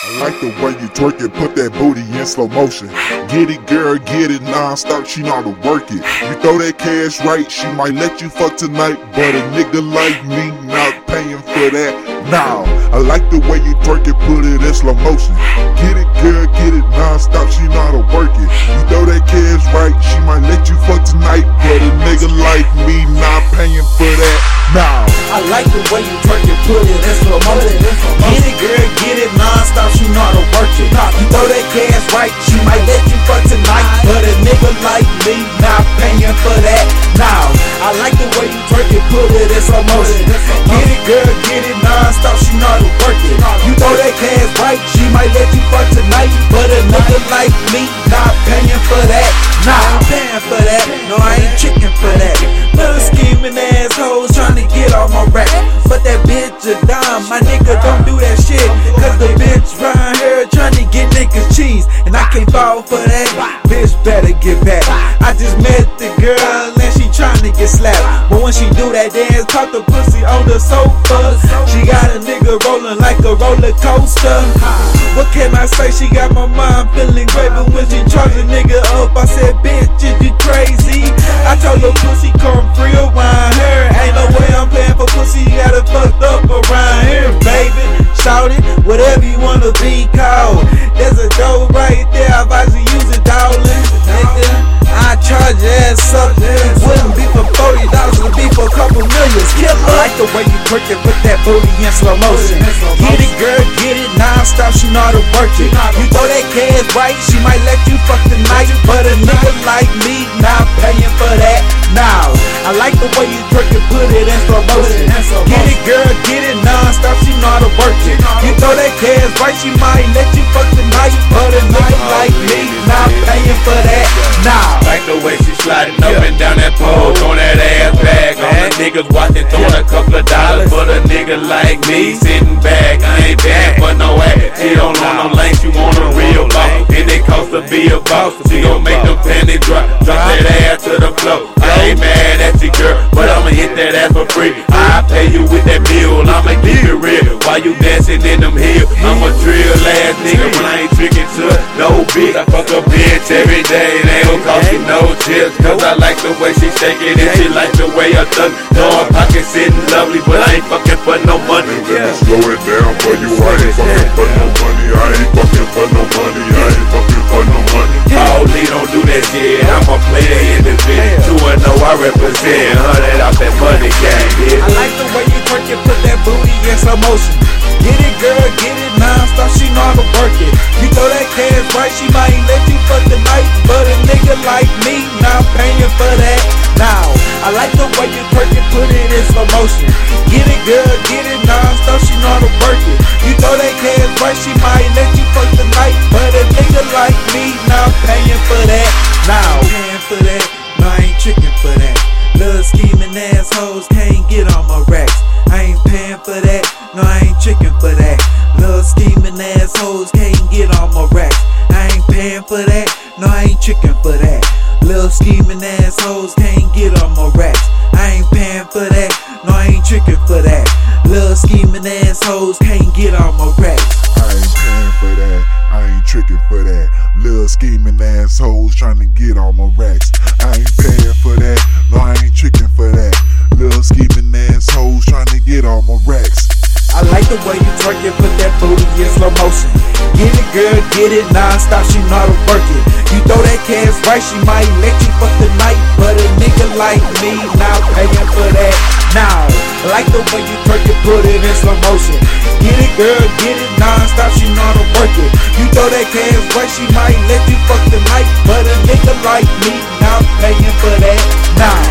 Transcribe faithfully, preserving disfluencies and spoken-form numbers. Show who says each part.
Speaker 1: I like the way you twerk it, put that booty in slow motion. Get it, girl, get it non-stop, she know how to work it. You throw that cash right, she might let you fuck tonight, but a nigga like me not paying for that. Now, I like the way you twerk it, put it in slow motion. Get it, girl, get it non-stop, she know how to work it. You throw that cash right, she might let you fuck tonight, but a nigga like me not paying for that. Now,
Speaker 2: I like the way you twerk it, put it in slow motion. Get it, girl, get it non-stop, she know how to work it. You throw that cash right, she might let you fuck tonight, but a nigga like me not paying for that. Now, I like the way you twerk it, put it in slow motion. Get it, girl, get it non-stop, she know how to work it. You throw that cash right, she might let you fuck tonight, but a nigga like me not paying for that. Nah, I ain't paying for that, no, I ain't chicken for that. Little scheming assholes tryna get on my rack, but that bitch a dime, my nigga don't do that shit, cause the bitch round here tryna get niggas cheese, and I can't fall for that, bitch better get back. I just met the girl and she tryna get slapped, but when she do that dance, caught the pussy on the sofa, she got a nigga rolling like a roller coaster. What can I say, she got my mind feeling great, but when she charge a nigga up, I said, bitch, is you crazy? I told her pussy come free around here, ain't no way I'm paying for pussy, you got it fucked up around here, baby. Shout it, whatever you wanna be called. There's a dough right there, I advise you use it, darling. Nigga, I charge your ass up. Wouldn't be for forty dollars, it'll be for a couple millions. Killer. I like the way you twerk it, put that booty in slow motion. Get it, girl, get it non-stop, she know how to work it. You throw that cash right, she might let you fuck tonight, but a nigga like me not paying for that. Now, I like the way you twerk it, put it in slow motion. Get it, girl, get it non-stop, she know how to work it. You throw that cash right, she might let you fuck tonight, but a nigga like me not paying for that. Now,
Speaker 3: like the way she sliding up and down that pole, throwing that ass back on the niggas watching, throwing a couple of dollars for a nigga like me sitting back. I ain't bad for no ass. She don't want no lane, she want a real boss, and it costs to be a boss. She gon' make them panties drop, drop that ass to the floor. I ain't mad at you, girl, but I'ma hit that ass for free. I pay you with that bill, I'ma keep it real. While you dancing in them hills, I'm a drill ass nigga when I ain't tricking to no bitch. I fuck a bitch every day, they don't cost you no chips, cause I like the way she shake it and she like the way I thug. No, her pocket sitting lovely, but I ain't fucking for no money.
Speaker 1: let me slow it down for you, I ain't fucking for no money, I ain't fucking for no money, I ain't fucking for no money.
Speaker 3: Holy, don't do that shit, I'm a player in this bitch. two and oh I represent, hundred off that money gang, bitch.
Speaker 2: I like the way you twerk it, put that booty in slow motion. Get it, girl, get it non-stop, she know how to work it. You throw that cash right, she might let you fuck tonight, but a nigga like me not paying for that. Now, I like the way you twerk it, put it in slow motion. Get it, girl, get it non-stop, she know how to work it. You throw that cash right, she might let you fuck tonight, but a nigga like me not paying for that. Now, paying for that, no, I ain't tricking for that. Little scheming assholes can't get on my racks. I ain't paying for that, no, I ain't tricking for that. Little scheming assholes can't get on my racks. I ain't paying for that, no, I ain't tricking for that. Little scheming assholes can't get on my racks. I ain't paying for that, no, I ain't tricking for that. Little scheming assholes can't get on my racks.
Speaker 1: I ain't paying for that, I ain't tricking for that. Little scheming assholes trying to get on my racks. I ain't paying for that, no, I ain't tricking for that. Little scheming assholes trying to get on my racks.
Speaker 2: I like the way you twerk it, put that booty in slow motion. Get it, girl, get it non-stop, she know how to work it. You throw that cash right, she might let you fuck tonight, but a nigga like me not paying for that. Now, I like the way you twerk it, put it in slow motion. Get it, girl, get it non-stop, she know how to work it. You throw that cash right, she might let you fuck tonight, but a nigga like me not paying for that. Now.